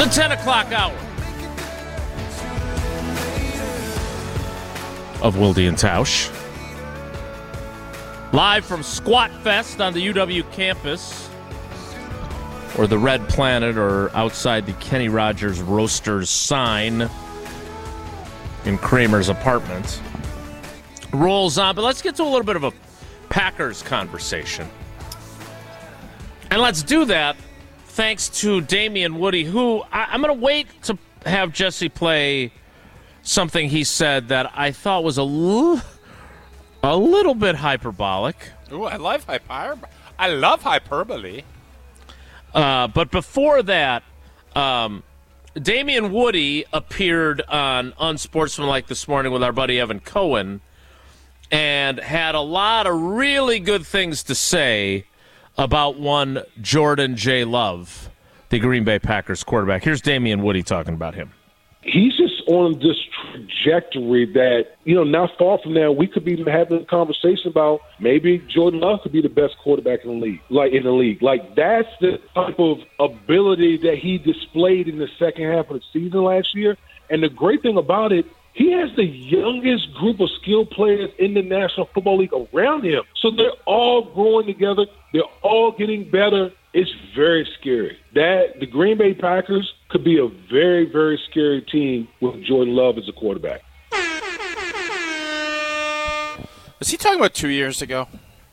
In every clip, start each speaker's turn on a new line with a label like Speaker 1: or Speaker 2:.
Speaker 1: The 10 o'clock hour of Wilde and Tausch. Live from Squat Fest on the UW campus, or the Red Planet, or outside the Kenny Rogers Roasters sign in Kramer's apartment. Rolls on, but let's get to a little bit of a Packers conversation. And let's do that thanks to Damien Woody, who I'm going to wait to have Jesse play something he said that I thought was a little bit hyperbolic.
Speaker 2: Ooh, I love hyperbole.
Speaker 1: But before that, Damien Woody appeared on Unsportsmanlike this morning with our buddy Evan Cohen and had a lot of really good things to say about one Jordan J. Love, the Green Bay Packers quarterback. Here's Damien Woody talking about him.
Speaker 3: He's just on this trajectory that, not far from now, we could be having a conversation about maybe Jordan Love could be the best quarterback in the league. Like, that's the type of ability that he displayed in the second half of the season last year. And the great thing about it, he has the youngest group of skilled players in the National Football League around him. So they're all growing together. They're all getting better. It's very scary. The Green Bay Packers could be a very, very scary team with Jordan Love as a quarterback.
Speaker 2: Was he talking about 2 years ago?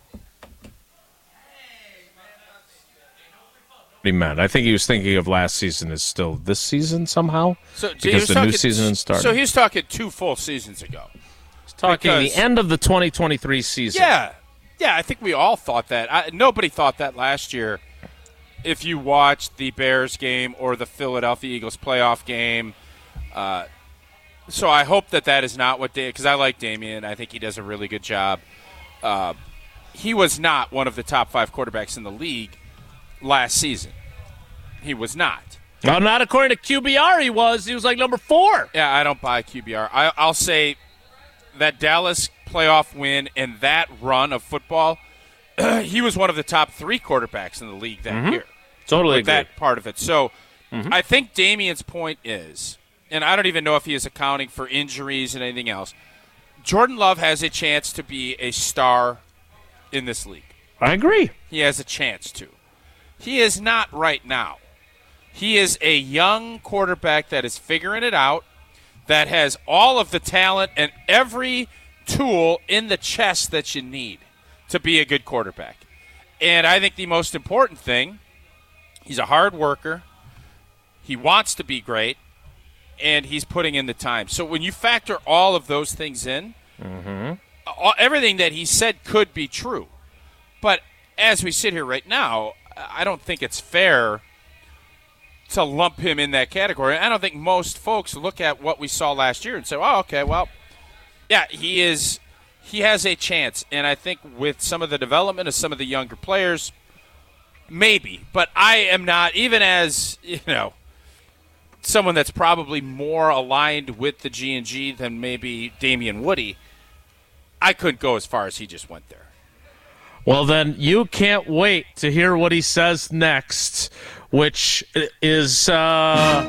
Speaker 1: He meant. I think he was thinking of last season as still this season somehow, because the new season started.
Speaker 2: So he was talking 2 full seasons ago.
Speaker 1: He's talking the end of the 2023 season.
Speaker 2: Yeah, I think we all thought that. Nobody thought that last year. If you watched the Bears game or the Philadelphia Eagles playoff game. So I hope that is not what because I like Damien. I think he does a really good job. He was not one of the top 5 quarterbacks in the league last season. He was not.
Speaker 1: Well, not according to QBR he was. He was like number 4.
Speaker 2: Yeah, I don't buy QBR. I'll say that Dallas playoff win and that run of football, he was one of the top 3 quarterbacks in the league that year.
Speaker 1: Totally
Speaker 2: with
Speaker 1: agree.
Speaker 2: that part of it. So I think Damien's point is, and I don't even know if he is accounting for injuries and anything else, Jordan Love has a chance to be a star in this league.
Speaker 1: I agree.
Speaker 2: He has a chance to. He is not right now. He is a young quarterback that is figuring it out, that has all of the talent and every tool in the chest that you need to be a good quarterback. And I think the most important thing, he's a hard worker. He wants to be great, and he's putting in the time. So when you factor all of those things in, everything that he said could be true. But as we sit here right now, I don't think it's fair to lump him in that category. I don't think most folks look at what we saw last year and say, oh, okay, well, yeah, he has a chance. And I think with some of the development of some of the younger players, maybe. But I am not, even as, someone that's probably more aligned with the G&G than maybe Damien Woody, I couldn't go as far as he just went there.
Speaker 1: Well, then you can't wait to hear what he says next, which is a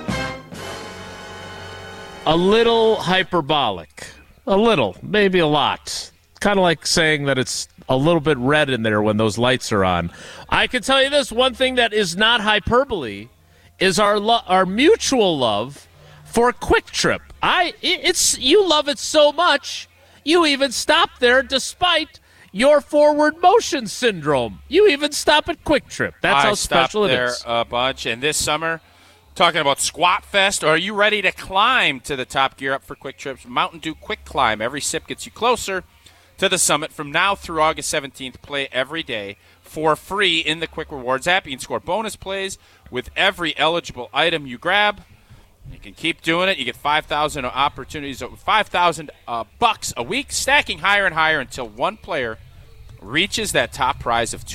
Speaker 1: little hyperbolic. A little, maybe a lot. Kind of like saying that it's a little bit red in there when those lights are on. I can tell you this, one thing that is not hyperbole is our mutual love for Quick Trip. You love it so much, you even stop there despite your forward motion syndrome. You even stop at Quick Trip. That's how special it is.
Speaker 2: I stopped there a bunch. And this summer, talking about Squat Fest, are you ready to climb to the top? Gear up for Quick Trip's Mountain Dew Quick Climb. Every sip gets you closer to the summit. From now through August 17th, play every day for free in the Quick Rewards app. You can score bonus plays with every eligible item you grab. You can keep doing it. You get 5,000 opportunities, $5,000 a week, stacking higher and higher until one player reaches that top prize of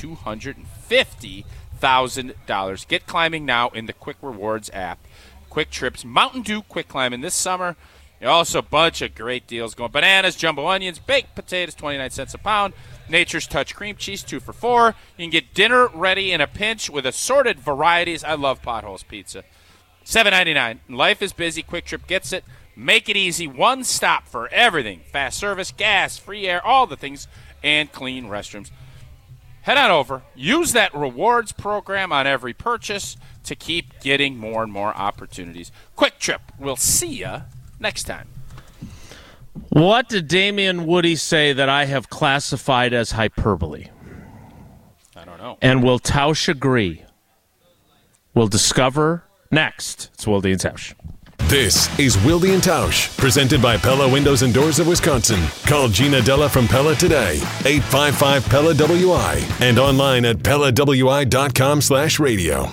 Speaker 2: $250,000. Get climbing now in the Quick Rewards app. Quick Trips, Mountain Dew Quick Climbing this summer. Also a bunch of great deals going. Bananas, jumbo onions, baked potatoes, 29 cents a pound. Nature's Touch cream cheese, 2 for $4. You can get dinner ready in a pinch with assorted varieties. I love Potholes Pizza. $7.99. Life is busy. Quick Trip gets it. Make it easy. One stop for everything. Fast service, gas, free air, all the things, and clean restrooms. Head on over. Use that rewards program on every purchase to keep getting more and more opportunities. Quick Trip. We'll see you next time.
Speaker 1: What did Damien Woody say that I have classified as hyperbole?
Speaker 2: I don't know.
Speaker 1: And will Tausch agree? We'll discover next. It's Wilde and Tausch.
Speaker 4: This is Wilde and Tausch, presented by Pella Windows and Doors of Wisconsin. Call Gina Della from Pella today, 855-PELLA-WI, and online at PellaWI.com/radio.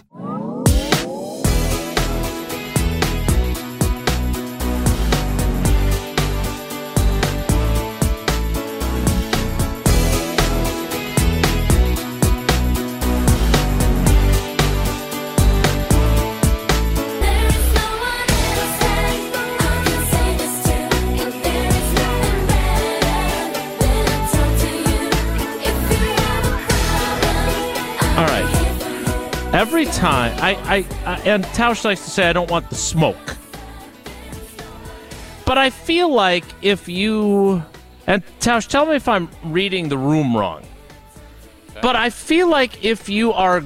Speaker 1: Every time, and Tausch likes to say, I don't want the smoke. But I feel like if you, and Tausch, tell me if I'm reading the room wrong. Okay. But I feel like if you are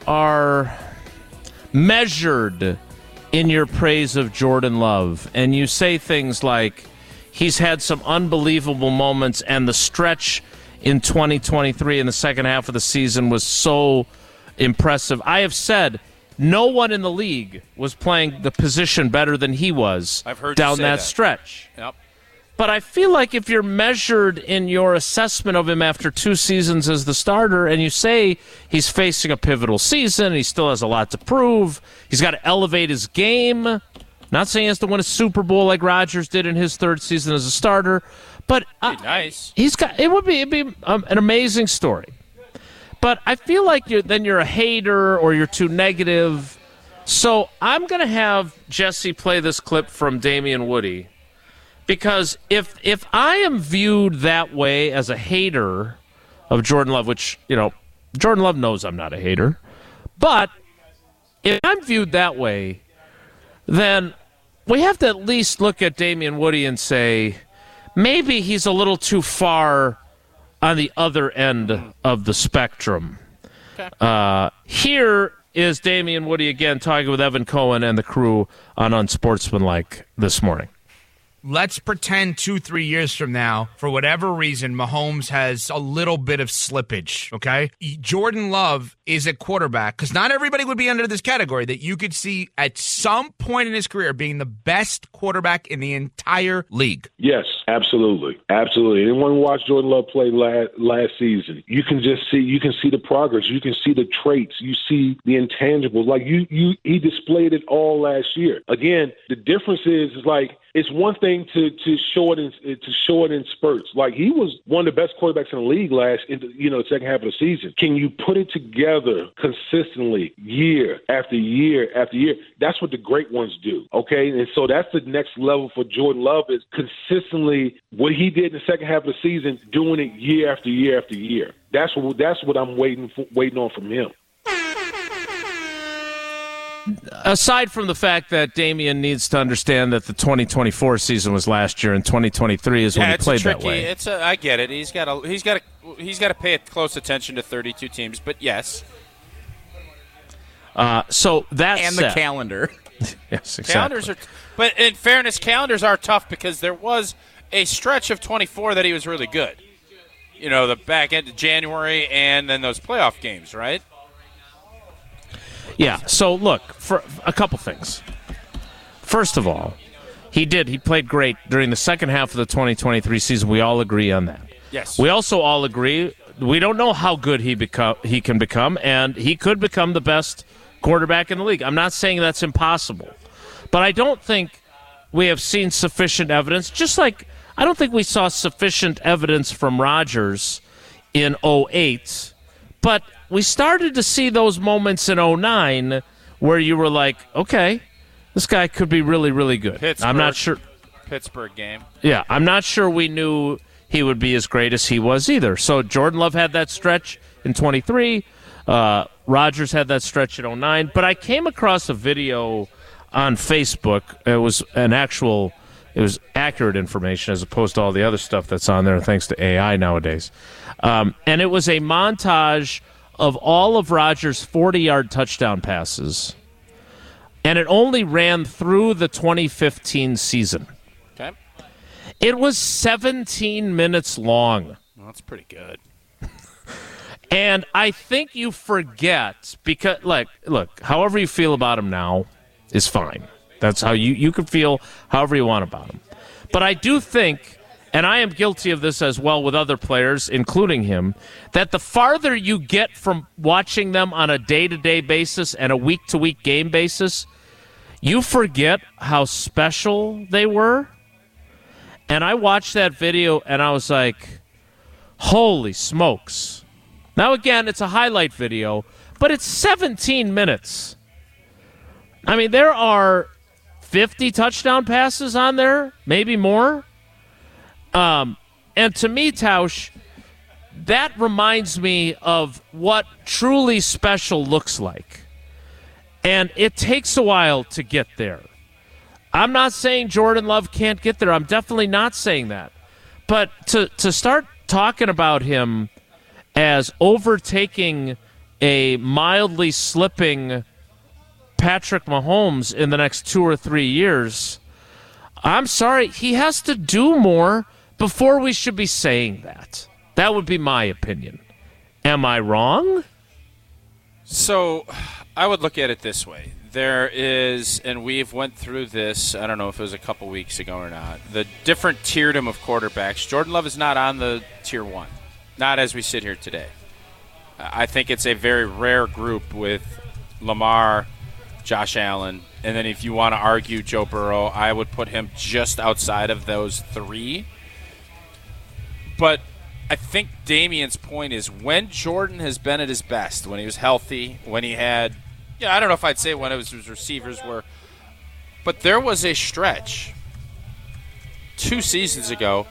Speaker 1: measured in your praise of Jordan Love, and you say things like, he's had some unbelievable moments, and the stretch in 2023 in the second half of the season was so impressive. I have said no one in the league was playing the position better than he was down that stretch.
Speaker 2: Yep.
Speaker 1: But I feel like if you're measured in your assessment of him after 2 seasons as the starter and you say he's facing a pivotal season, he still has a lot to prove, he's got to elevate his game. Not saying he has to win a Super Bowl like Rodgers did in his 3rd season as a starter, but
Speaker 2: nice.
Speaker 1: It'd be an amazing story. But I feel like you're a hater or you're too negative. So I'm going to have Jesse play this clip from Damien Woody. Because if I am viewed that way as a hater of Jordan Love, which, Jordan Love knows I'm not a hater. But if I'm viewed that way, then we have to at least look at Damien Woody and say, maybe he's a little too far on the other end of the spectrum. Okay. Here is Damien Woody again talking with Evan Cohen and the crew on Unsportsmanlike this morning.
Speaker 5: Let's pretend 2-3 years from now, for whatever reason, Mahomes has a little bit of slippage, okay? Jordan Love is a quarterback, because not everybody would be under this category, that you could see at some point in his career being the best quarterback in the entire league.
Speaker 3: Yes, absolutely. Absolutely. Anyone who watched Jordan Love play last season, you can see the progress. You can see the traits. You see the intangibles. Like he displayed it all last year. Again, the difference is like, it's one thing to show it in spurts. Like he was one of the best quarterbacks in the league the second half of the season. Can you put it together consistently year after year after year? That's what the great ones do. Okay, and so that's the next level for Jordan Love, is consistently what he did in the second half of the season, doing it year after year after year. That's what I'm waiting on from him.
Speaker 1: Aside from the fact that Damien needs to understand that the 2024 season was last year and 2023 is when he played that way.
Speaker 2: I get it. He's got to pay close attention to 32 teams, but yes.
Speaker 1: So that
Speaker 6: and
Speaker 1: said,
Speaker 6: the calendar.
Speaker 1: Yes, exactly.
Speaker 2: Calendars are, but in fairness, calendars are tough because there was a stretch of 24 that he was really good. The back end of January and then those playoff games, right?
Speaker 1: Yeah, so look, for a couple things. First of all, he played great during the second half of the 2023 season. We all agree on that.
Speaker 2: Yes.
Speaker 1: We also all agree we don't know how good he can become, and he could become the best quarterback in the league. I'm not saying that's impossible, but I don't think we have seen sufficient evidence, just like I don't think we saw sufficient evidence from Rodgers in 2008, but we started to see those moments in 2009 where you were like, okay, this guy could be really, really good. I'm not sure.
Speaker 2: Pittsburgh game.
Speaker 1: Yeah, I'm not sure we knew he would be as great as he was either. So Jordan Love had that stretch in 23. Rodgers had that stretch in 2009. But I came across a video on Facebook. It was accurate information as opposed to all the other stuff that's on there, thanks to AI nowadays. And it was a montage of all of Rodgers' 40-yard touchdown passes, and it only ran through the 2015 season.
Speaker 2: Okay.
Speaker 1: It was 17 minutes long.
Speaker 2: Well, that's pretty good.
Speaker 1: And I think you forget, because, look, however you feel about him now is fine. That's how you can feel however you want about him. But I do think, and I am guilty of this as well with other players, including him, that the farther you get from watching them on a day-to-day basis and a week-to-week game basis, you forget how special they were. And I watched that video, and I was like, holy smokes. Now, again, it's a highlight video, but it's 17 minutes. I mean, there are 50 touchdown passes on there, maybe more. And to me, Tausch, that reminds me of what truly special looks like. And it takes a while to get there. I'm not saying Jordan Love can't get there. I'm definitely not saying that. But to start talking about him as overtaking a mildly slipping Patrick Mahomes in the next 2 or 3 years, I'm sorry, he has to do more before we should be saying that. That would be my opinion. Am I wrong?
Speaker 2: So I would look at it this way. There is, and we've went through this, I don't know if it was a couple weeks ago or not, the different tierdom of quarterbacks. Jordan Love is not on the tier 1. Not as we sit here today. I think it's a very rare group with Lamar, Josh Allen, and then if you want to argue Joe Burrow, I would put him just outside of those 3. But I think Damian's point is when Jordan has been at his best, when he was healthy, when he had, I don't know if I'd say when his receivers were, but there was a stretch 2 seasons ago.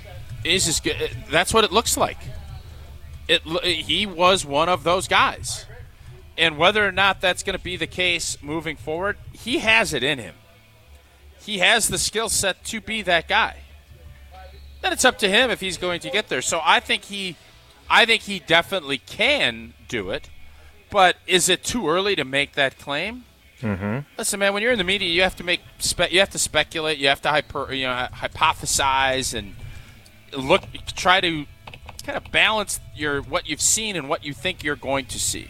Speaker 2: That's what it looks like. He was one of those guys. And whether or not that's going to be the case moving forward, he has it in him. He has the skill set to be that guy. Then it's up to him if he's going to get there. So I think he definitely can do it. But is it too early to make that claim?
Speaker 1: Mm-hmm.
Speaker 2: Listen, man, when you're in the media, you have to speculate, you have to hypothesize and try to kind of balance what you've seen and what you think you're going to see.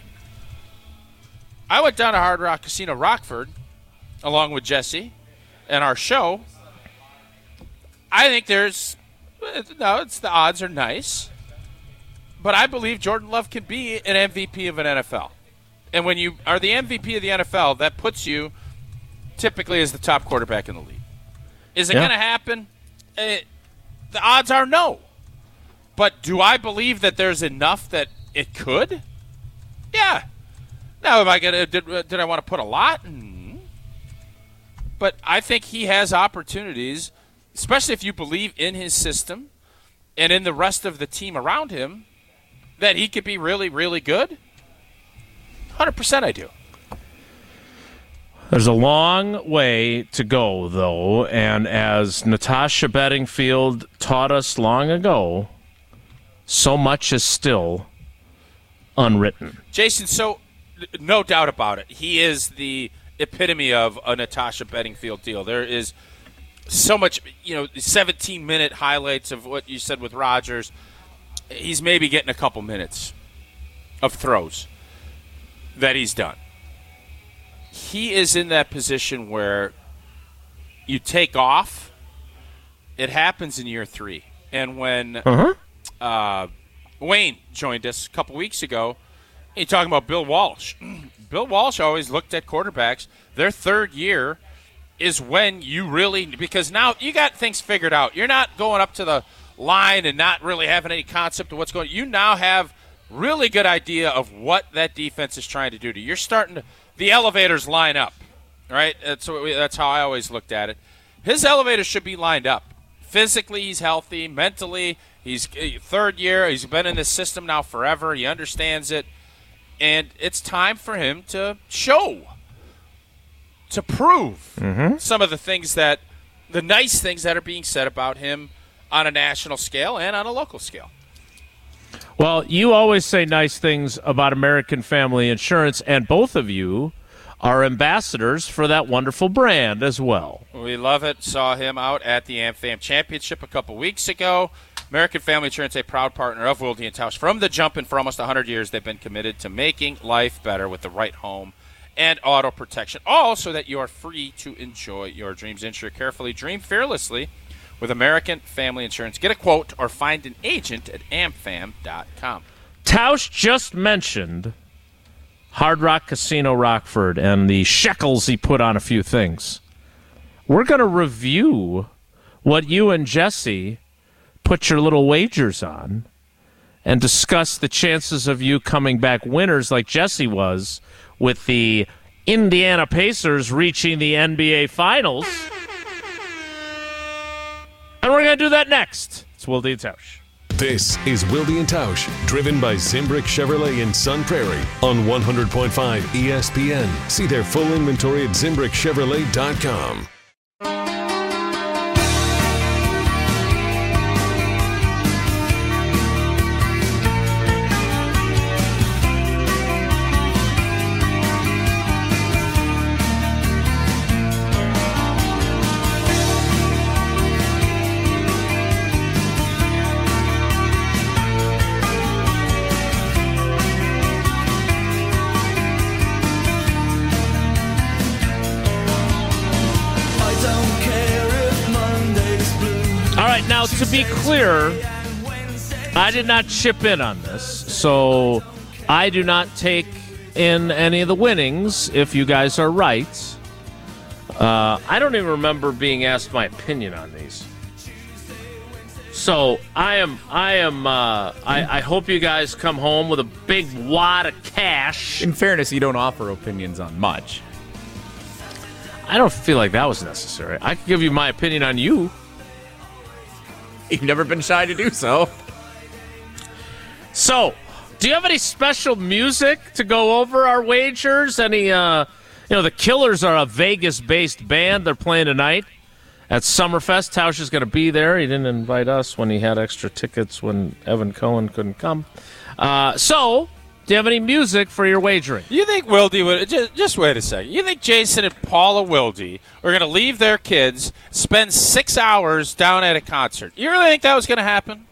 Speaker 2: I went down to Hard Rock Casino Rockford along with Jesse and our show. I think the odds are nice, but I believe Jordan Love can be an MVP of an NFL. And when you are the MVP of the NFL, that puts you typically as the top quarterback in the league. Is it going to happen? The odds are no. But do I believe that there's enough that it could? Yeah. Now, am I gonna? Did I want to put a lot? But I think he has opportunities, especially if you believe in his system and in the rest of the team around him, that he could be really, really good. 100% I do.
Speaker 1: There's a long way to go, though, and as Natasha Bedingfield taught us long ago, so much is still unwritten.
Speaker 2: Jason, so no doubt about it. He is the epitome of a Natasha Bedingfield deal. There is so much, 17-minute highlights of what you said with Rodgers. He's maybe getting a couple minutes of throws that he's done. He is in that position where you take off. It happens in year 3. And when Wayne joined us a couple weeks ago, he's talking about Bill Walsh. Bill Walsh always looked at quarterbacks. Their third year is when you really – because now you got things figured out. You're not going up to the line and not really having any concept of what's going on. You now have really good idea of what that defense is trying to do to you. You're starting to – the elevators line up, right? That's how I always looked at it. His elevators should be lined up. Physically, he's healthy. Mentally, he's third year. He's been in this system now forever. He understands it. And it's time for him to show to prove some of the nice things that are being said about him on a national scale and on a local scale.
Speaker 1: Well, you always say nice things about American Family Insurance, and both of you are ambassadors for that wonderful brand as well.
Speaker 2: We love it. Saw him out at the AmFam Championship a couple weeks ago. American Family Insurance, a proud partner of Wilde & Tausch. From the jump, and for almost 100 years, they've been committed to making life better with the right home and auto protection, all so that you are free to enjoy your dreams. Insure carefully, dream fearlessly with American Family Insurance. Get a quote or find an agent at amfam.com.
Speaker 1: Tausch just mentioned Hard Rock Casino Rockford and the shekels he put on a few things. We're going to review what you and Jesse put your little wagers on and discuss the chances of you coming back winners like Jesse was with the Indiana Pacers reaching the NBA Finals. And we're going to do that next. It's Wilde & Tausch.
Speaker 4: This is Wilde & Tausch, driven by Zimbrick Chevrolet in Sun Prairie on 100.5 ESPN. See their full inventory at ZimbrickChevrolet.com.
Speaker 1: Now, to be clear, I did not chip in on this, so I do not take in any of the winnings if you guys are right. I don't even remember being asked my opinion on these. So I hope you guys come home with a big wad of cash.
Speaker 6: In fairness, you don't offer opinions on much.
Speaker 1: I don't feel like that was necessary. I could give you my opinion on you.
Speaker 6: You've never been shy to do so.
Speaker 1: So, do you have any special music to go over our wagers? Any, the Killers are a Vegas-based band. They're playing tonight at Summerfest. Tausch is going to be there. He didn't invite us when he had extra tickets when Evan Cohen couldn't come. So, do you have any music for your wagering?
Speaker 2: You think Wilde would just wait a second? You think Jason and Paula Wilde are going to leave their kids, spend 6 hours down at a concert? You really think that was going to happen?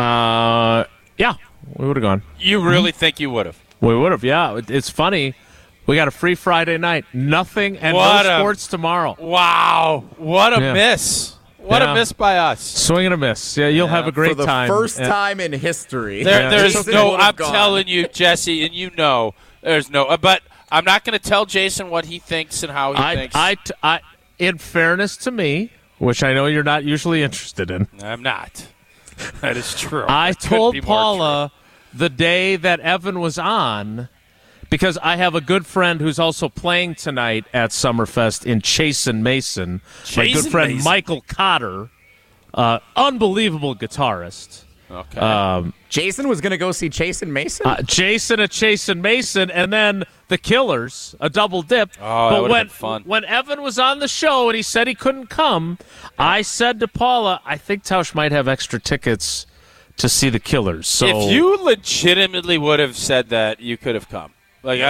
Speaker 1: Yeah, we would have gone.
Speaker 2: You really think you would have?
Speaker 1: We would have. Yeah, it's funny. We got a free Friday night. Nothing and no sports tomorrow.
Speaker 2: Wow, what a miss! What a miss by us.
Speaker 1: Swing and a miss. Yeah, you'll have a great time.
Speaker 6: For the first time in history.
Speaker 2: There's no, I'm telling you, Jesse, and you know, there's no, but I'm not going to tell Jason what he thinks and how he thinks.
Speaker 1: In fairness to me, which I know you're not usually interested in.
Speaker 2: I'm not. That is true.
Speaker 1: I told Paula the day that Evan was on, because I have a good friend who's also playing tonight at Summerfest in Chasen Mason. My good friend Michael Cotter, unbelievable guitarist.
Speaker 2: Okay.
Speaker 6: Jason was going to go see Chasen Mason?
Speaker 1: Jason at Chasen Mason, and then the Killers, a double dip.
Speaker 2: Oh, that would have been fun.
Speaker 1: When Evan was on the show and he said he couldn't come, I said to Paula, I think Tausch might have extra tickets to see the Killers. So
Speaker 2: if you legitimately would have said that, you could have come. But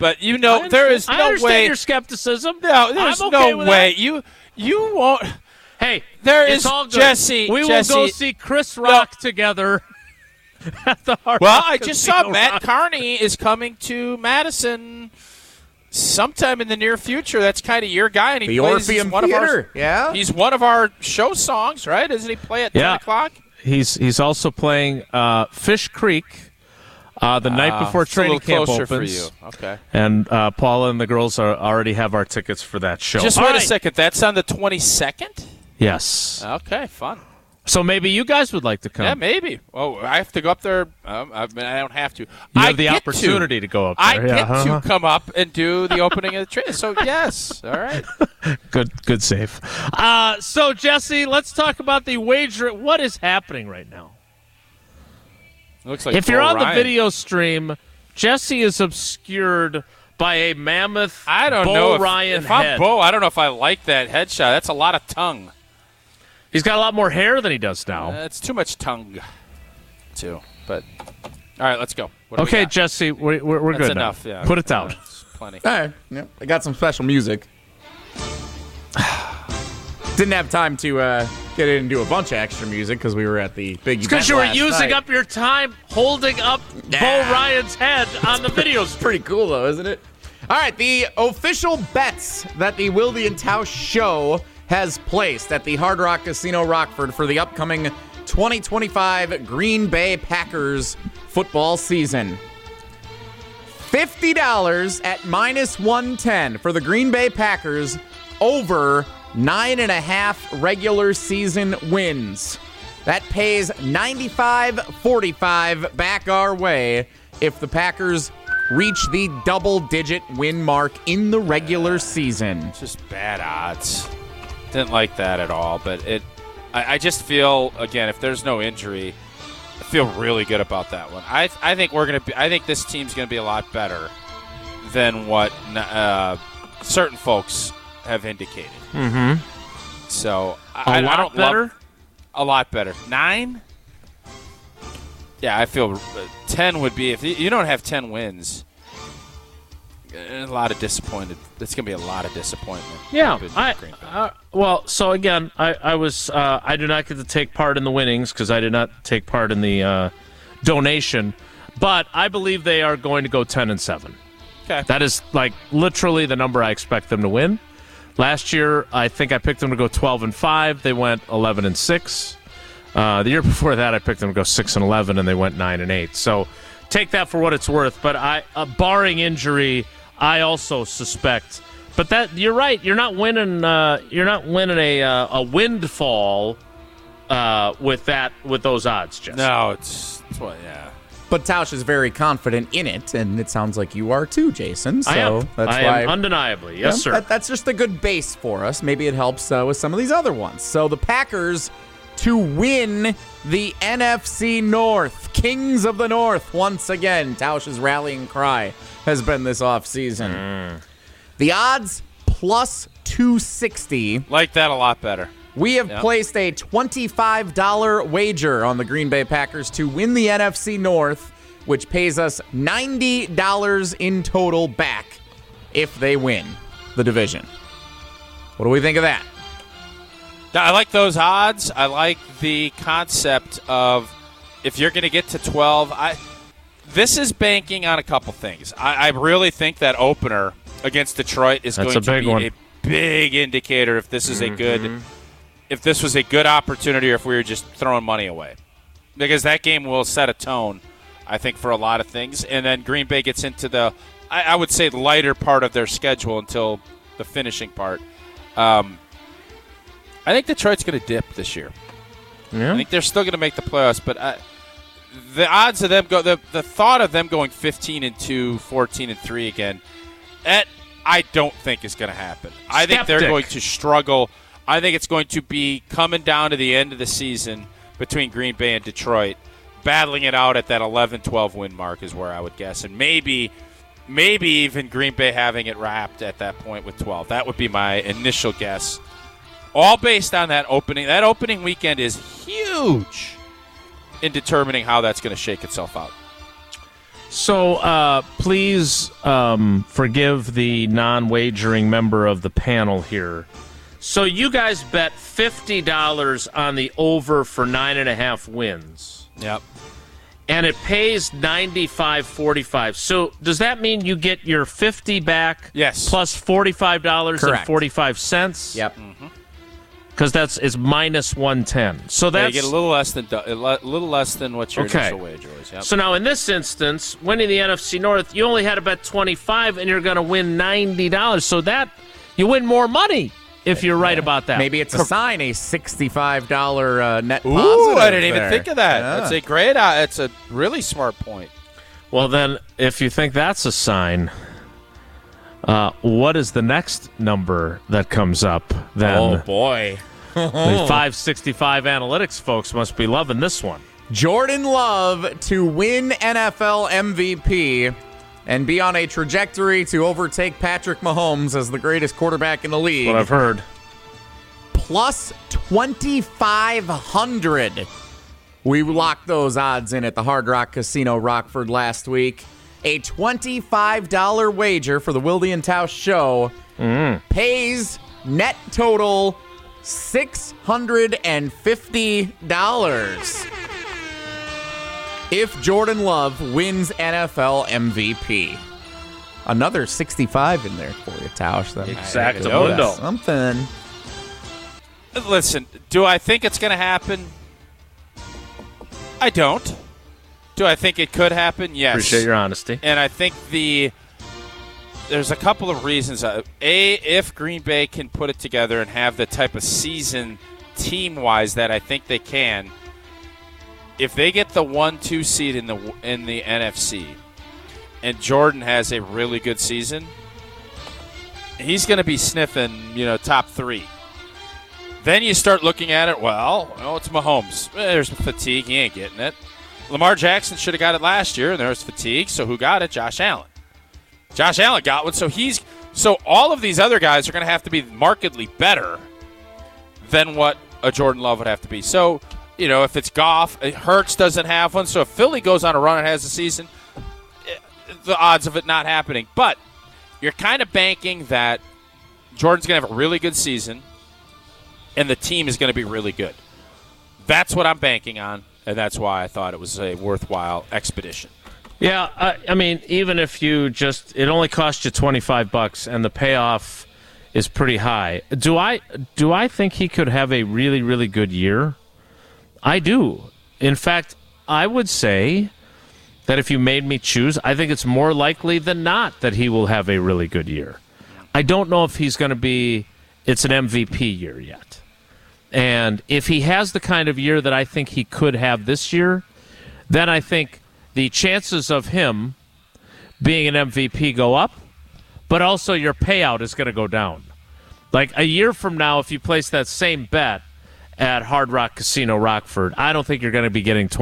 Speaker 2: there is no way.
Speaker 1: I understand your skepticism.
Speaker 2: No, there's no way. You won't.
Speaker 1: Hey,
Speaker 2: there is
Speaker 1: all good.
Speaker 2: Jesse.
Speaker 1: We will go see Chris Rock together at the Hard
Speaker 2: Well,
Speaker 1: Rock
Speaker 2: I just saw
Speaker 1: Casino
Speaker 2: Matt
Speaker 1: Rock.
Speaker 2: Carney is coming to Madison sometime in the near future. That's kind of your guy, and he
Speaker 6: the
Speaker 2: plays
Speaker 6: Orpheum
Speaker 2: one
Speaker 6: Theater.
Speaker 2: of our. He's one of our show songs, right? Doesn't he play at 10 o'clock?
Speaker 1: He's also playing Fish Creek the night before training camp opens.
Speaker 2: For you. Okay.
Speaker 1: And Paula and the girls already have our tickets for that show.
Speaker 2: Just wait a second. That's on the 22nd?
Speaker 1: Yes.
Speaker 2: Okay, fun.
Speaker 1: So maybe you guys would like to come.
Speaker 2: Yeah, maybe. Oh, I have to go up there. I don't have to.
Speaker 1: You have the opportunity to go up there.
Speaker 2: I get to come up and do the opening of the trailer. So, yes. All right.
Speaker 1: Good save. So, Jesse, let's talk about the wager. What is happening right now?
Speaker 2: Looks like
Speaker 1: if you're on the video stream, Jesse is obscured by a mammoth
Speaker 2: I don't
Speaker 1: Bo
Speaker 2: know
Speaker 1: Ryan
Speaker 2: if
Speaker 1: head.
Speaker 2: I'm Bo, I don't know if I like that headshot. That's a lot of tongue.
Speaker 1: He's got a lot more hair than he does now.
Speaker 2: It's too much tongue, too. But all right, let's go. What do we
Speaker 1: Okay,
Speaker 2: got?
Speaker 1: Jesse, we're
Speaker 2: That's
Speaker 1: good
Speaker 2: enough.
Speaker 1: now.
Speaker 2: Yeah,
Speaker 1: Put it down.
Speaker 2: That's plenty.
Speaker 6: All right. Yep. I got some special music. Didn't have time to get in and do a bunch of extra music because we were at the big event
Speaker 1: Because you were
Speaker 6: last
Speaker 1: using
Speaker 6: night.
Speaker 1: up your time holding up Bo Ryan's head on the video screen.
Speaker 6: Pretty cool, though, isn't it? All right, the official bets that the Wilde and Tausch show has placed at the Hard Rock Casino Rockford for the upcoming 2025 Green Bay Packers football season. $50 at -110 for the Green Bay Packers over 9.5 regular season wins. That pays $95.45 back our way if the Packers reach the double-digit win mark in the regular season.
Speaker 2: It's just bad odds. Didn't like that at all. But I just feel, again, if there's no injury, I feel really good about that one. I think we're gonna be. I think this team's gonna be a lot better than what certain folks have indicated.
Speaker 1: Mm-hmm.
Speaker 2: So
Speaker 1: A lot better?
Speaker 2: A lot better. 9? Yeah, I feel 10 would be, if you don't have 10 wins, a lot of disappointed. It's going to be a lot of disappointment.
Speaker 1: Yeah.
Speaker 2: Green Bay.
Speaker 1: Well, so again, I do not get to take part in the winnings because I did not take part in the donation, but I believe they are going to go 10-7.
Speaker 2: Okay.
Speaker 1: That is like literally the number I expect them to win. Last year, I think I picked them to go 12-5. They went 11-6. The year before that, I picked them to go 6-11, and they went 9-8. So take that for what it's worth. But barring injury, I also suspect. But that you're right. You're not winning. You're not winning a windfall with those odds, Jesse.
Speaker 2: No, it's what, yeah.
Speaker 6: But Tausch is very confident in it, and it sounds like you are too, Jason. So
Speaker 1: I am.
Speaker 6: That's
Speaker 1: I
Speaker 6: why
Speaker 1: am undeniably. Yes, sir.
Speaker 6: That's just a good base for us. Maybe it helps with some of these other ones. So the Packers to win the NFC North. Kings of the North once again. Tausch's rallying cry has been this offseason. The odds plus 260.
Speaker 2: Like that a lot better.
Speaker 6: We have placed a $25 wager on the Green Bay Packers to win the NFC North, which pays us $90 in total back if they win the division. What do we think of that?
Speaker 2: I like those odds. I like the concept of if you're going to get to 12. This is banking on a couple things. I really think that opener against Detroit is going to be a big indicator if this is a good. If this was a good opportunity or if we were just throwing money away. Because that game will set a tone, I think, for a lot of things. And then Green Bay gets into the, I would say, lighter part of their schedule until the finishing part. I think Detroit's going to dip this year.
Speaker 1: Yeah.
Speaker 2: I think they're still going to make the playoffs, but the odds of them go, the thought of them going 15-2, 14-3 again, that I don't think is going to happen. I think they're going to struggle. I think it's going to be coming down to the end of the season between Green Bay and Detroit, battling it out at that 11-12 win mark is where I would guess. And maybe even Green Bay having it wrapped at that point with 12. That would be my initial guess. All based on that opening. That opening weekend is huge in determining how that's going to shake itself out.
Speaker 1: So please forgive the non-wagering member of the panel here. So you guys bet $50 on the over for 9.5 wins.
Speaker 2: Yep.
Speaker 1: And it pays $95.45. So does that mean you get your $50 back?
Speaker 2: Yes.
Speaker 1: Plus $45.45?
Speaker 6: Yep.
Speaker 1: Because it's minus 110. So that's
Speaker 2: you get a little less than what your initial wager was. Yep.
Speaker 1: So now in this instance, winning the NFC North, you only had to bet $25 and you're going to win $90. So that you win more money. If you're right about that.
Speaker 6: Maybe it's a $65 net
Speaker 2: Ooh,
Speaker 6: positive.
Speaker 2: I didn't even think of that.
Speaker 6: Yeah.
Speaker 2: That's a great. It's a really smart point.
Speaker 1: Well, then, if you think that's a sign, what is the next number that comes up? Then,
Speaker 6: Oh, boy.
Speaker 1: the 565 analytics folks must be loving this one.
Speaker 6: Jordan Love to win NFL MVP and be on a trajectory to overtake Patrick Mahomes as the greatest quarterback in the league.
Speaker 1: What I've heard.
Speaker 6: Plus 2,500. We locked those odds in at the Hard Rock Casino Rockford last week. A $25 wager for the Wilde and Tausch show pays net total $650 if Jordan Love wins NFL MVP. Another 65 in there for you, Tausch.
Speaker 1: Exactamundo.
Speaker 6: Something.
Speaker 2: Listen, do I think it's going to happen? I don't. Do I think it could happen? Yes.
Speaker 1: Appreciate your honesty.
Speaker 2: And I think there's a couple of reasons. If Green Bay can put it together and have the type of season team-wise that I think they can, if they get the 1-2 seed in the NFC and Jordan has a really good season, he's going to be sniffing, top 3. Then you start looking at it, it's Mahomes. There's fatigue. He ain't getting it. Lamar Jackson should have got it last year, and there was fatigue. So who got it? Josh Allen. Josh Allen got one. So all of these other guys are going to have to be markedly better than what a Jordan Love would have to be. So, if it's Goff, Hurts doesn't have one. So if Philly goes on a run and has a season, the odds of it not happening. But you're kind of banking that Jordan's going to have a really good season, and the team is going to be really good. That's what I'm banking on, and that's why I thought it was a worthwhile expedition.
Speaker 1: Yeah, I mean, even if it only cost you $25 and the payoff is pretty high. Do I think he could have a really, really good year? I do. In fact, I would say that if you made me choose, I think it's more likely than not that he will have a really good year. I don't know if he's going to be, it's an MVP year yet. And if he has the kind of year that I think he could have this year, then I think the chances of him being an MVP go up, but also your payout is going to go down. Like a year from now, if you place that same bet at Hard Rock Casino Rockford, I don't think you're going to be getting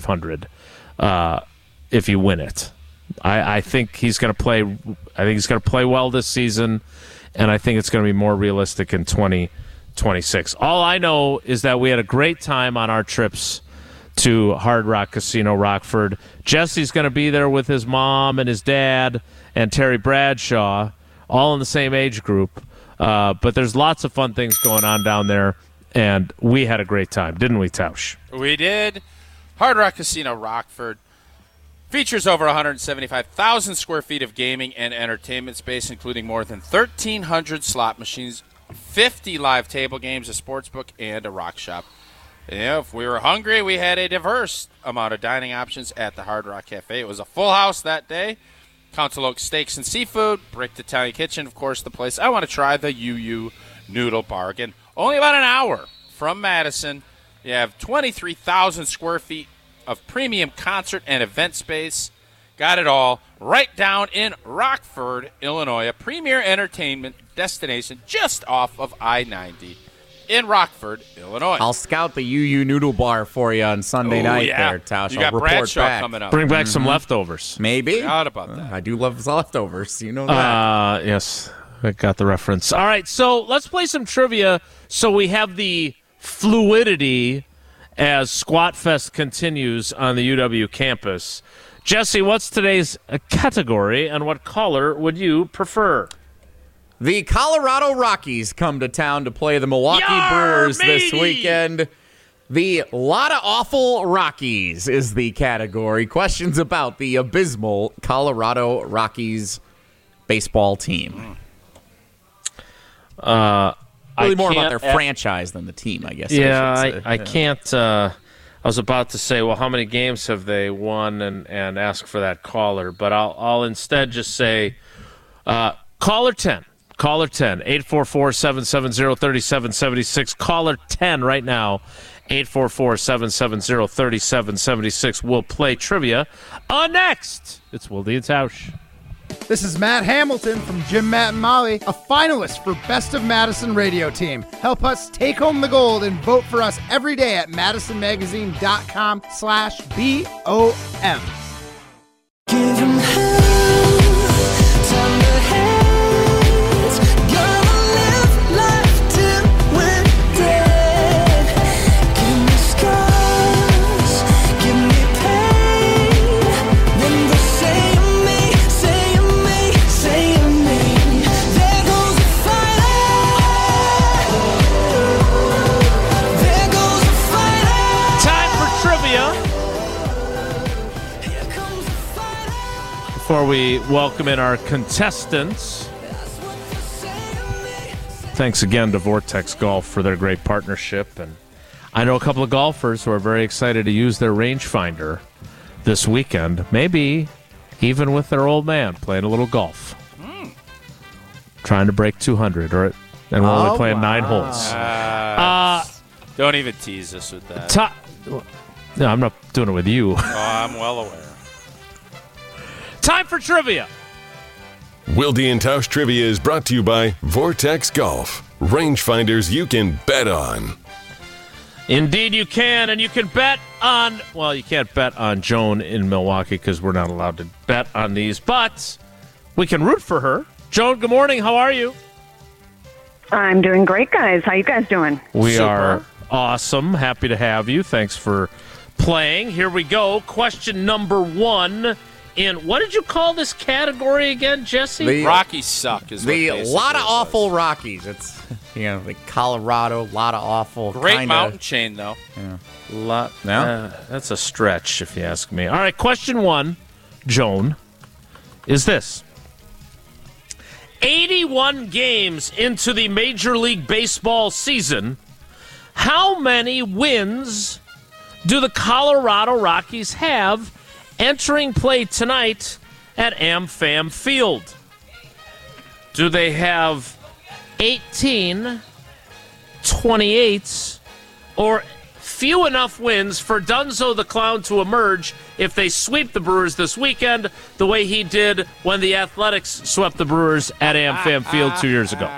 Speaker 1: $2,500 if you win it. I think he's going to play. I think he's going to play well this season, and I think it's going to be more realistic in 2026. All I know is that we had a great time on our trips to Hard Rock Casino Rockford. Jesse's going to be there with his mom and his dad and Terry Bradshaw, all in the same age group. But there's lots of fun things going on down there, and we had a great time, didn't we, Tausch?
Speaker 2: We did. Hard Rock Casino Rockford features over 175,000 square feet of gaming and entertainment space, including more than 1,300 slot machines, 50 live table games, a sports book, and a rock shop. If we were hungry, we had a diverse amount of dining options at the Hard Rock Cafe. It was a full house that day. Council Oak Steaks and Seafood, Bricked Italian Kitchen, of course, the place I want to try, the UU Noodle Bargain. Only about an hour from Madison. You have 23,000 square feet of premium concert and event space. Got it all right down in Rockford, Illinois, a premier entertainment destination just off of I-90 in Rockford, Illinois.
Speaker 6: I'll scout the UU Noodle Bar for you on Sunday night there, Tausch.
Speaker 2: You got
Speaker 6: I'll report
Speaker 2: Bradshaw
Speaker 6: back.
Speaker 2: coming up.
Speaker 1: Bring back some leftovers.
Speaker 6: Maybe.
Speaker 2: Forgot about that.
Speaker 6: I do love leftovers. You know that.
Speaker 1: Yes, I got the reference. All right, so let's play some trivia so we have the fluidity as Squat Fest continues on the UW campus. Jesse, what's today's category, and what caller would you prefer?
Speaker 6: The Colorado Rockies come to town to play the Milwaukee Brewers this weekend. The Lotta Awful Rockies is the category. Questions about the abysmal Colorado Rockies baseball team. Really more about their franchise than the team, I guess.
Speaker 1: Yeah, I can't. I was about to say, well, how many games have they won, and ask for that caller, but I'll instead just say caller 10. Caller 10, 844-770-3776. Caller 10 right now, 844-770-3776. We'll play trivia next. It's Wilde and Tausch.
Speaker 7: This is Matt Hamilton from Jim, Matt, and Molly, a finalist for Best of Madison Radio Team. Help us take home the gold and vote for us every day at madisonmagazine.com/BOM.
Speaker 8: Give 'em hell.
Speaker 1: Before we welcome in our contestants, thanks again to Vortex Golf for their great partnership. And I know a couple of golfers who are very excited to use their rangefinder this weekend, maybe even with their old man playing a little golf. Trying to break 200, and we're only playing 9 holes.
Speaker 2: Don't even tease us with that.
Speaker 1: No, I'm not doing it with you.
Speaker 2: Oh, I'm well aware.
Speaker 1: Time for trivia.
Speaker 4: Wilde and Tausch Trivia is brought to you by Vortex Golf. Rangefinders you can bet on.
Speaker 1: Indeed you can, and you can bet on, well, you can't bet on Joan in Milwaukee because we're not allowed to bet on these, but we can root for her. Joan, good morning. How are you?
Speaker 8: I'm doing great, guys. How you guys doing?
Speaker 1: We are awesome. Happy to have you. Thanks for playing. Here we go. Question number 1. In what did you call this category again, Jesse?
Speaker 6: The
Speaker 2: Rockies suck. Is
Speaker 6: the
Speaker 2: what
Speaker 6: lot of
Speaker 2: it was.
Speaker 6: awful Rockies. It's like Colorado, a lot of awful.
Speaker 2: Great mountain chain though.
Speaker 1: That's a stretch, if you ask me. All right, question 1, Joan, is this: 81 games into the Major League Baseball season, how many wins do the Colorado Rockies have entering play tonight at AmFam Field? Do they have 18, 28, or few enough wins for Dunzo the Clown to emerge if they sweep the Brewers this weekend the way he did when the Athletics swept the Brewers at AmFam Field 2 years ago?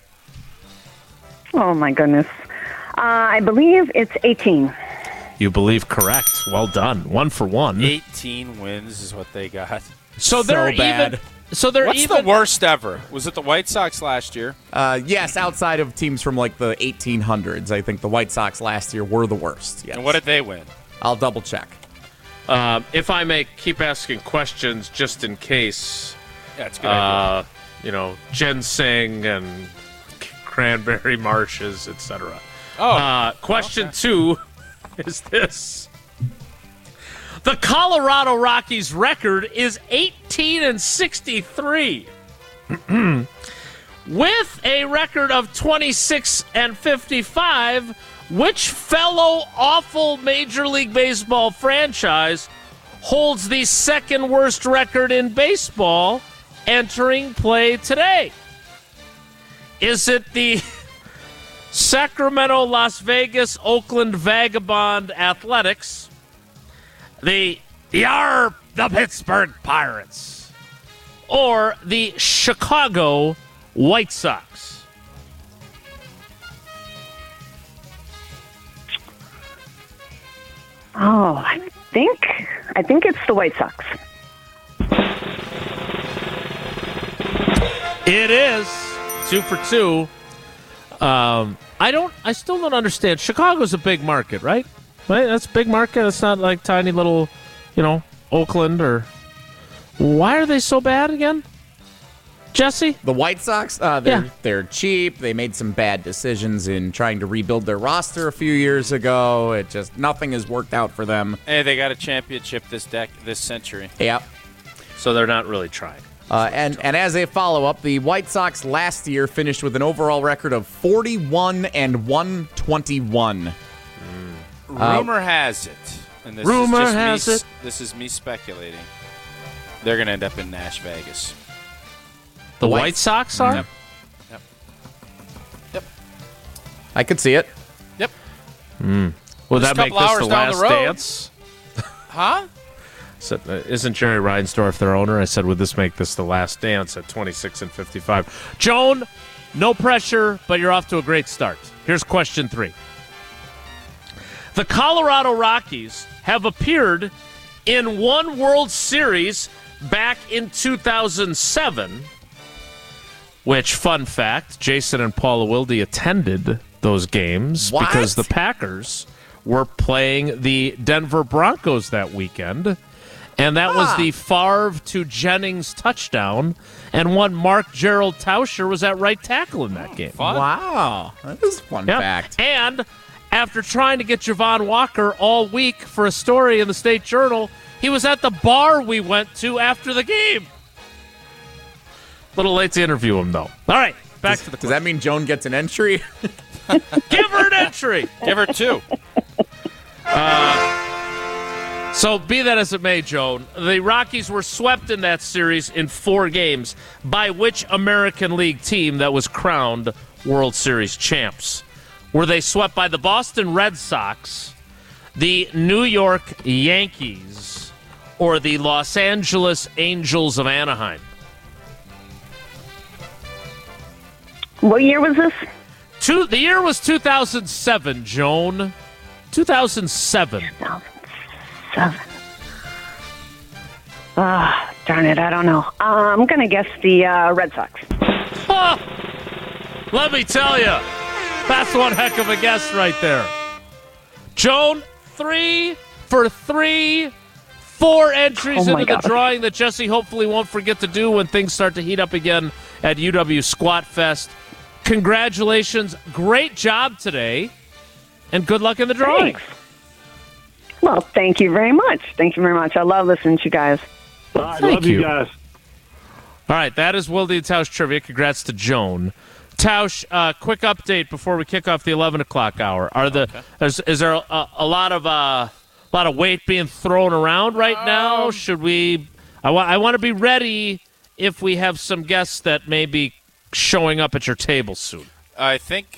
Speaker 8: Oh, my goodness. I believe it's 18.
Speaker 1: You believe correct. Well done. 1 for 1.
Speaker 2: 18 wins is what they got.
Speaker 1: So they're
Speaker 6: bad.
Speaker 1: even. So they're
Speaker 2: What's
Speaker 1: even.
Speaker 2: the worst ever? Was it the White Sox last year?
Speaker 6: Yes, outside of teams from like the 1800s, I think the White Sox last year were the worst. Yes.
Speaker 2: And what did they win?
Speaker 6: I'll double check.
Speaker 1: If I may keep asking questions just in case,
Speaker 2: Yeah, it's a good idea.
Speaker 1: ginseng and cranberry marshes, etc.
Speaker 2: Oh,
Speaker 1: Question 2 is this. The Colorado Rockies record is 18-63. With a record of 26-55, which fellow awful Major League Baseball franchise holds the second worst record in baseball entering play today? Is it the Sacramento, Las Vegas, Oakland Vagabond Athletics, the Pittsburgh Pirates, or the Chicago White Sox?
Speaker 8: Oh, I think it's the White Sox.
Speaker 1: It is 2 for 2. I still don't understand. Chicago's a big market, right? Right? That's a big market. It's not like tiny little, Oakland or. Why are they so bad again? Jesse?
Speaker 6: The White Sox, they're cheap. They made some bad decisions in trying to rebuild their roster a few years ago. Nothing has worked out for them.
Speaker 2: Hey, they got a championship this century.
Speaker 6: Yep.
Speaker 1: So they're not really trying.
Speaker 6: And as a follow-up, the White Sox last year finished with an overall record of 41-121.
Speaker 2: Rumor has it, and this this is me speculating, they're going to end up in Nash Vegas.
Speaker 1: The White Sox are?
Speaker 2: Yep.
Speaker 6: I could see it.
Speaker 2: Yep.
Speaker 1: Would that make
Speaker 2: couple
Speaker 1: this
Speaker 2: hours
Speaker 1: the
Speaker 2: down the
Speaker 1: last
Speaker 2: road.
Speaker 1: dance?
Speaker 2: Huh?
Speaker 1: So, isn't Jerry Reinsdorf their owner? I said, would this make this the last dance at 26-55? Joan, no pressure, but you're off to a great start. Here's question 3. The Colorado Rockies have appeared in one World Series back in 2007, which, fun fact, Jason and Paula Wilde attended those games because the Packers were playing the Denver Broncos that weekend. And that was the Favre to Jennings touchdown, and one Mark Gerald Tauscher was at right tackle in that game.
Speaker 2: Fun.
Speaker 6: Wow. That is a fun fact.
Speaker 1: And after trying to get Javon Walker all week for a story in the State Journal, He was at the bar we went to after the game. A little late to interview him, though. All right, back to the question.
Speaker 6: Does that mean Joan gets an entry?
Speaker 1: Give her an entry.
Speaker 2: Give her 2.
Speaker 1: So be that as it may, Joan, the Rockies were swept in that series in 4 games by which American League team that was crowned World Series champs? Were they swept by the Boston Red Sox, the New York Yankees, or the Los Angeles Angels of Anaheim?
Speaker 8: What year was this?
Speaker 1: The year was 2007, Joan. 2007.
Speaker 8: 2007. Darn it, I don't know. I'm going to guess the Red Sox.
Speaker 1: Huh. Let me tell you, that's one heck of a guess right there. Joan, 3 for 3. 4 entries into the drawing that Jesse hopefully won't forget to do when things start to heat up again at UW Squat Fest. Congratulations. Great job today. And good luck in the drawing.
Speaker 8: Thanks. Well, thank you very much. Thank you very much. I love listening to you guys.
Speaker 3: I love you guys.
Speaker 1: All right, that is Wilde and Tausch trivia. Congrats to Joan. Tausch, quick update before we kick off the 11 o'clock hour. Is there a lot of weight being thrown around right now? Should we? I want to be ready if we have some guests that may be showing up at your table soon.
Speaker 2: I think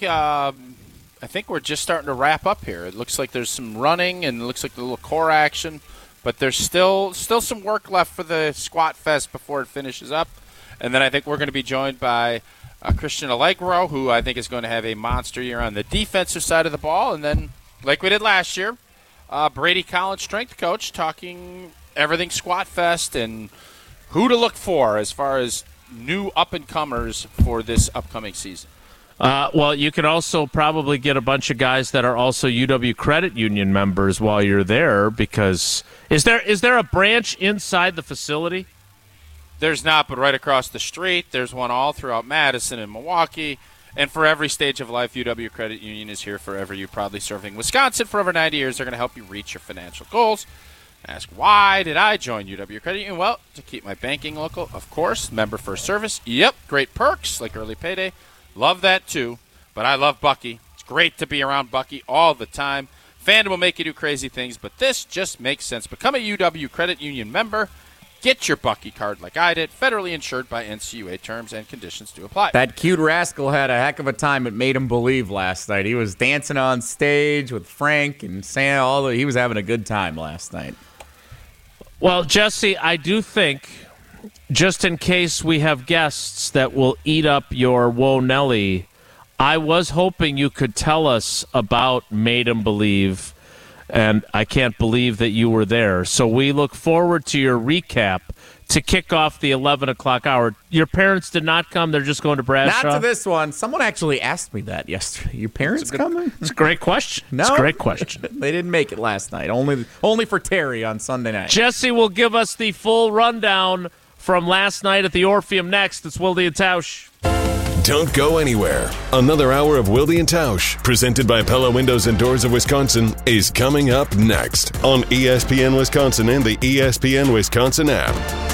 Speaker 2: we're just starting to wrap up here. It looks like there's some running and it looks like a little core action, but there's still some work left for the Squat Fest before it finishes up. And then I think we're going to be joined by Christian Allegro, who I think is going to have a monster year on the defensive side of the ball. And then, like we did last year, Brady Collins, strength coach, talking everything Squat Fest and who to look for as far as new up-and-comers for this upcoming season.
Speaker 1: Well, you can also probably get a bunch of guys that are also UW Credit Union members while you're there, because is there a branch inside the facility?
Speaker 2: There's not, but right across the street, there's one all throughout Madison and Milwaukee. And for every stage of life, UW Credit Union is here forever. You, proudly serving Wisconsin for over 90 years. They're going to help you reach your financial goals. Ask, why did I join UW Credit Union? Well, to keep my banking local, of course. Member first service. Yep, great perks like early payday. Love that too. But I love Bucky. It's great to be around Bucky all the time. Fandom will make you do crazy things, but this just makes sense. Become a UW Credit Union member. Get your Bucky card like I did. Federally insured by NCUA. Terms and conditions do apply.
Speaker 6: That cute rascal had a heck of a time at Made Him Believe last night. He was dancing on stage with Frank and Sam. He was having a good time last night.
Speaker 1: Well, Jesse, I do think, just in case we have guests that will eat up your Whoa Nelly, I was hoping you could tell us about Made 'em Believe, and I can't believe that you were there. So we look forward to your recap to kick off the 11 o'clock hour. Your parents did not come. They're just going to Bradshaw?
Speaker 6: Not to this one. Someone actually asked me that yesterday. Your parents coming?
Speaker 1: It's a great question.
Speaker 6: No.
Speaker 1: It's a great question.
Speaker 6: They didn't make it last night. Only for Terry on Sunday night.
Speaker 1: Jesse will give us the full rundown from last night at the Orpheum next. It's Wilde and Tausch.
Speaker 4: Don't go anywhere. Another hour of Wilde and Tausch, presented by Pella Windows and Doors of Wisconsin, is coming up next on ESPN Wisconsin and the ESPN Wisconsin app.